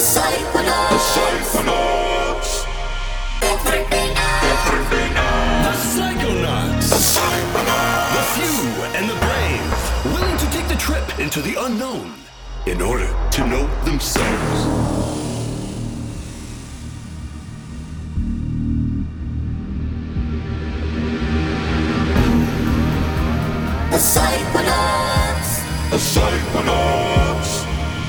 Psychonauts. The Psychonauts. The few and the brave, willing to take the trip into the unknown in order to know themselves. The Psychonauts. The Psychonauts.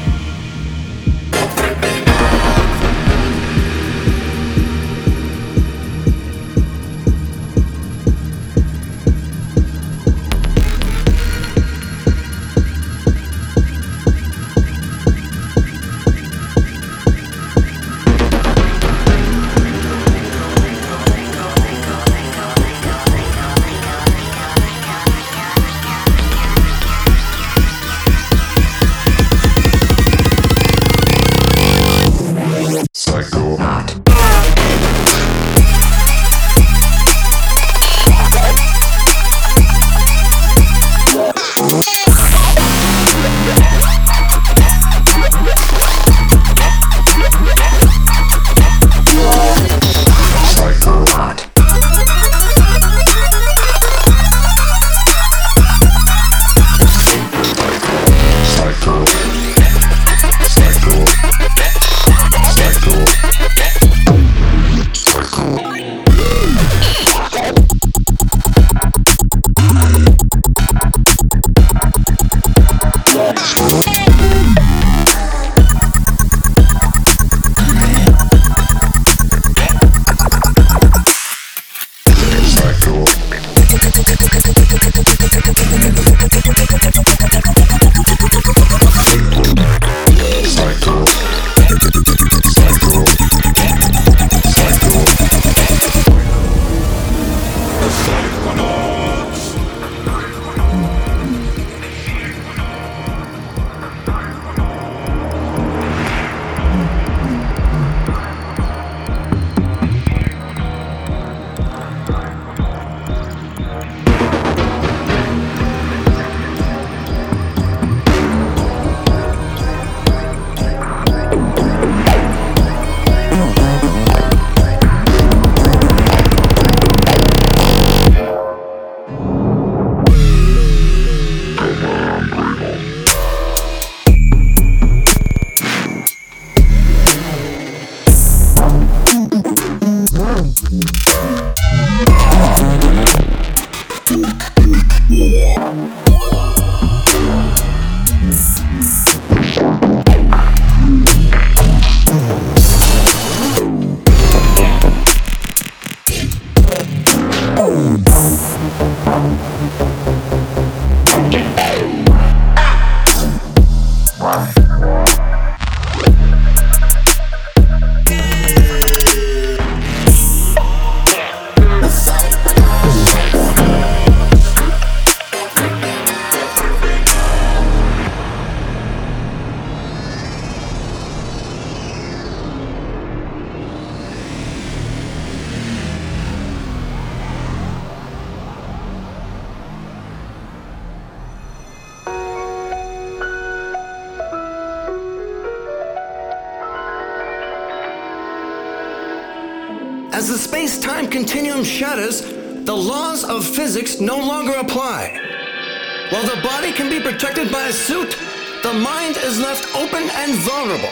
As the space-time continuum shatters, the laws of physics no longer apply. While the body can be protected by a suit, the mind is left open and vulnerable.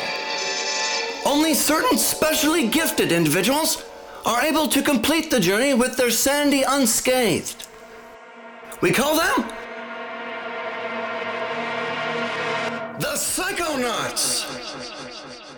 Only certain specially gifted individuals are able to complete the journey with their sanity unscathed. We call them the Psychonauts.